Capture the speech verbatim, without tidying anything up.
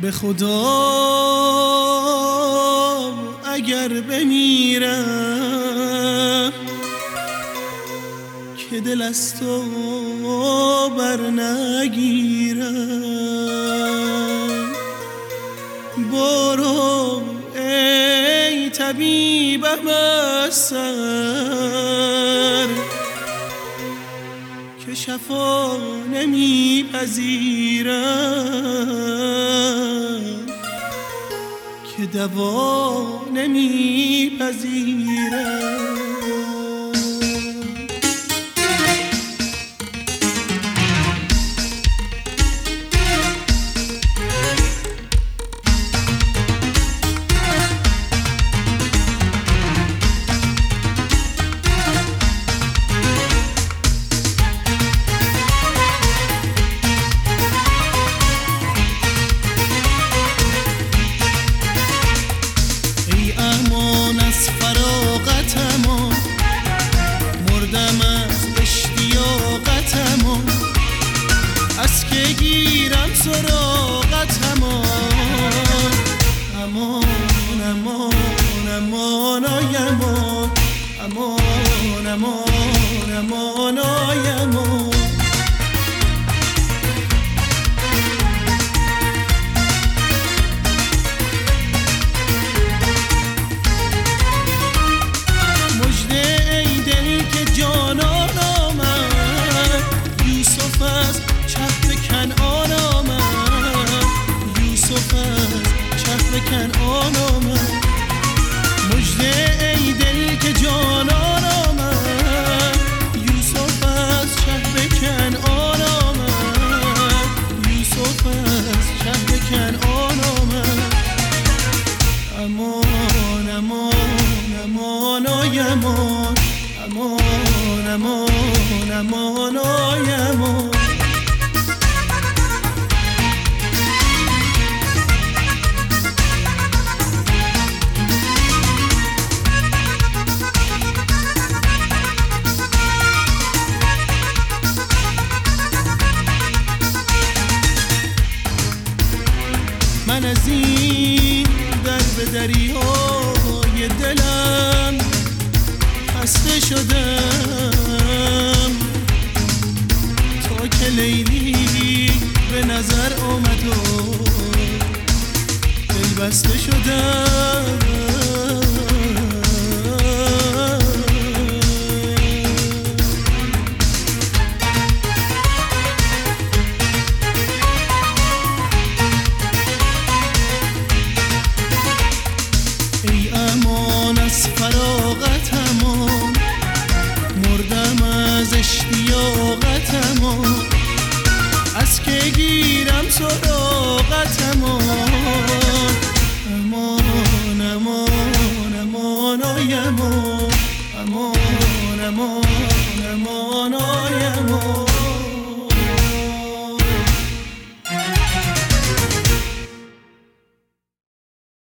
به خدا اگر بمیرم که دل از تو بر نگیرم. برو ای طبیبم از سر که شفا نمیپذیرم، که دوا نمیپذیرم. از که گیرم سراغت امان امان امان امان آی امان امان امان امان آی امان. مژده ای دل که جانان آمد، یوسف از چه کنعان آمد، یوسف از چه کنعان آمد. مژده ای دل که جانان آمد، یوسف از چه کنعان آمد، یوسف از چه کنعان آمد. امان امان امان آی امان امان امان امان آی امان. من از این در به دریای دلم خسته شدم، تا که لیلی به نظر آمد و دل بسته شدم. ای امان از فراغت امان، مردم از اشتیاقت امان. از که گیرم سراغت امان امان امان امان آی امان امان امان امان آی امان.